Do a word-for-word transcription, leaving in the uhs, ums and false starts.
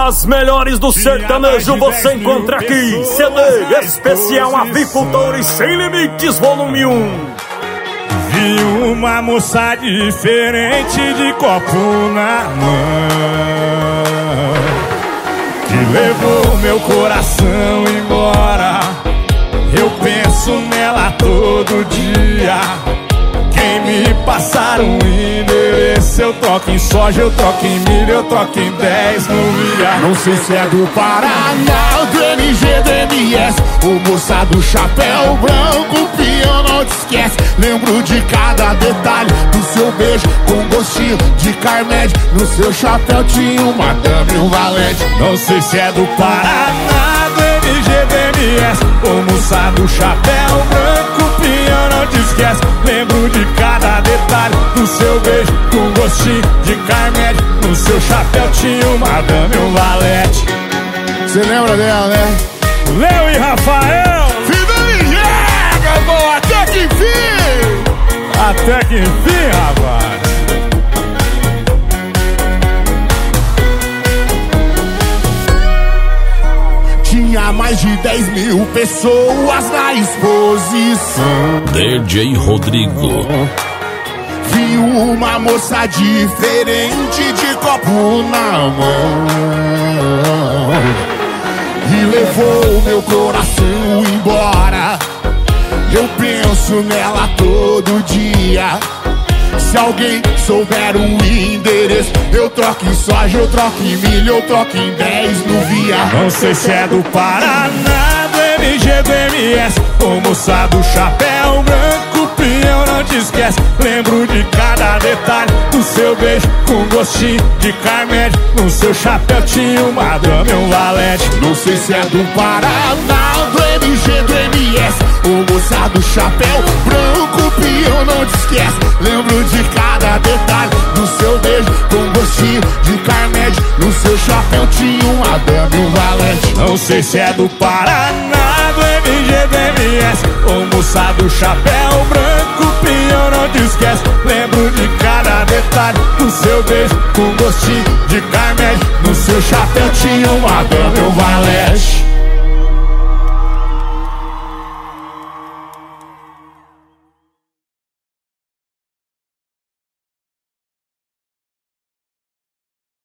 As melhores do sertanejo você encontra aqui. C D especial Avicultores Sem Limites, volume um. Vi uma moça diferente de copo na mão, que levou meu coração embora. Eu penso nela todo dia. Quem me passar um endereço, eu troco em soja, eu troco em milho, eu troco em dez no via. Não sei se é do Paraná, do M G, do M S, o moça do chapéu branco, peão, não te esquece. Lembro de cada detalhe do seu beijo com gostinho de Carmed. No seu chapéu tinha uma dama e um valente. Não sei se é do Paraná, do M G, do M S, o moça do chapéu branco, peão, não te esquece. Lembro de cada detalhe do seu beijo com gostinho de Carmed. No seu chapéu tinha uma dama e um valete. Você lembra dela, né? Léo e Rafael, Fideliga, bom, até que enfim. Até que enfim, rapaz. Tinha mais de dez mil pessoas na exposição. D J Rodrigo. Vi uma moça diferente de copo na mão e levou meu coração embora. Eu penso nela todo dia. Se alguém souber um endereço, eu troco em soja, eu troco em milho, eu troco em dez no via. Não sei se é do Paraná, do M G, do M S, o moça do chapéu branco, peão, não te esquece. Lembro de cada detalhe do seu beijo com gostinho de Carmed. No seu chapéu tinha uma dama e um valete. Não sei se é do Paraná, do M G, do M S, o moça do chapéu branco, peão, não te esquece. Lembro de cada detalhe do seu beijo com gostinho de Carmed. No seu chapéu tinha uma dama e um valete. Não sei se é do Paraná, do M G, do M S, o moça do chapéu branco, peão, não te esquece. Lembro de cada detalhe do seu beijo com gostinho de Carmed. No seu chapéu tinha uma dama e um valete.